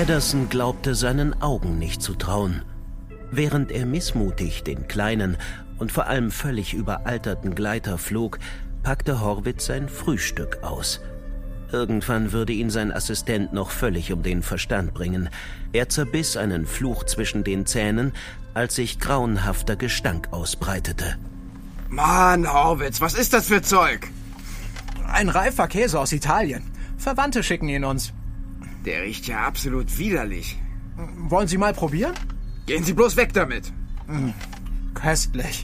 Edderson glaubte seinen Augen nicht zu trauen. Während er missmutig den kleinen und vor allem völlig überalterten Gleiter flog, packte Horwitz sein Frühstück aus. Irgendwann würde ihn sein Assistent noch völlig um den Verstand bringen. Er zerbiss einen Fluch zwischen den Zähnen, als sich grauenhafter Gestank ausbreitete. Mann, Horwitz, was ist das für Zeug? Ein reifer Käse aus Italien. Verwandte schicken ihn uns. Der riecht ja absolut widerlich. Wollen Sie mal probieren? Gehen Sie bloß weg damit. Köstlich.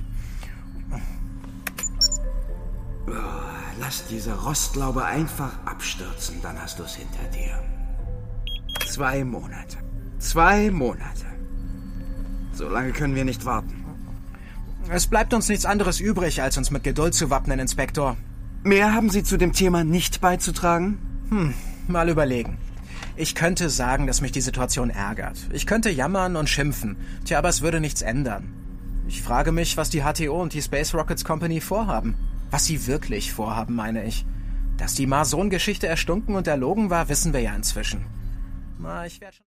Lass diese Rostlaube einfach abstürzen, dann hast du's hinter dir. 2 Monate. 2 Monate. So lange können wir nicht warten. Es bleibt uns nichts anderes übrig, als uns mit Geduld zu wappnen, Inspektor. Mehr haben Sie zu dem Thema nicht beizutragen? Mal überlegen. Ich könnte sagen, dass mich die Situation ärgert. Ich könnte jammern und schimpfen. Tja, aber es würde nichts ändern. Ich frage mich, was die HTO und die Space Rockets Company vorhaben. Was sie wirklich vorhaben, meine ich. Dass die Mason-Geschichte erstunken und erlogen war, wissen wir ja inzwischen. Ich werde schon